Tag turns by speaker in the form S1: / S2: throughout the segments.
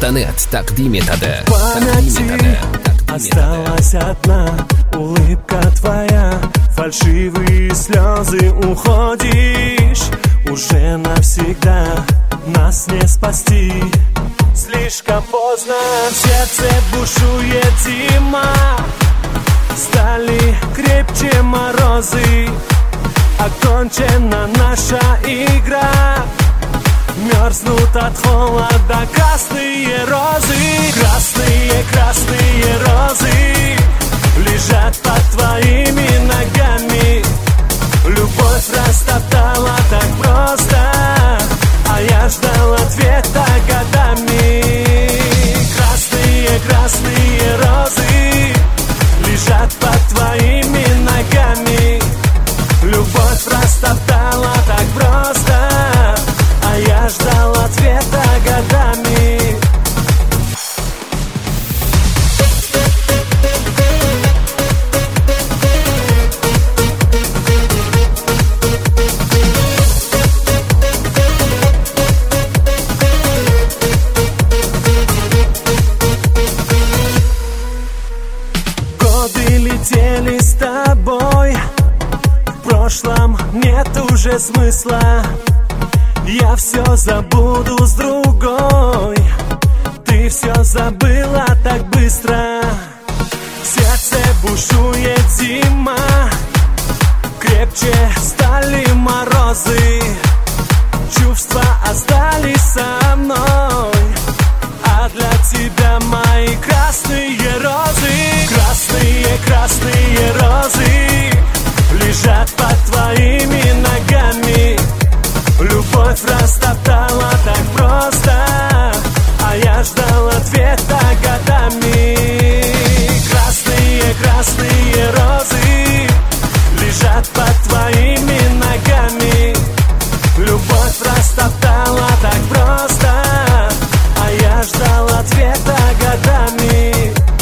S1: Voidot.net. תקדים יתהדר.
S2: Памяти осталась одна улыбка твоя, фальшивые слезы, уходишь уже навсегда, нас не спасти. Слишком поздно, в сердце бушует зима, стали крепче морозы, окончена наша игра. Мерзнут от холода красные розы, красные розы лежат под твоими ногами. Любовь растоптала так просто, а я ждал ответа годами. Красные розы лежат под твоими ногами. Любовь растоптала так просто, а я ждал ответа годами. Годы летели с тобой, в прошлом нет уже смысла. Я все забуду с другой, ты все забыла так быстро. В сердце бушует зима, крепче стали морозы. Чувства остались со мной, а для тебя мои красные розы. Красные розы лежат под твоими ногами. Любовь растоптала так просто, а я ждал ответа годами. Красные розы лежат под твоими ногами. Любовь растоптала так просто, а я ждал ответа годами.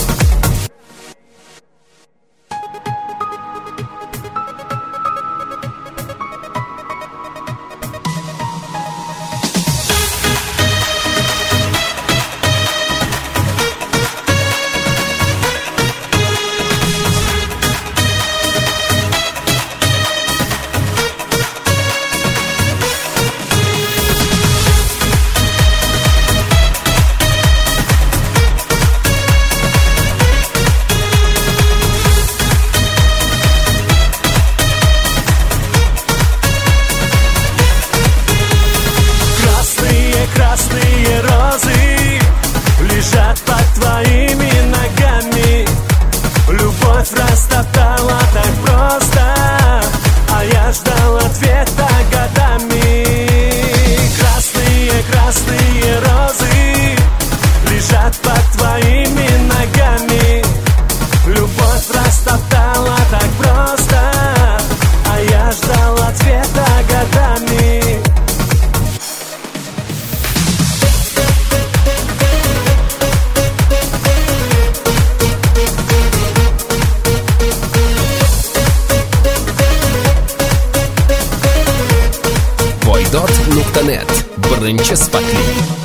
S2: Красные розы лежат под твоими ногами. Любовь растоптала так просто, а я ждал ответа годами. Красные розы лежат под твоими ногами. Любовь растоптала так просто, а я ждал ответа годами.
S1: Voidot.net. Брынче спатлі.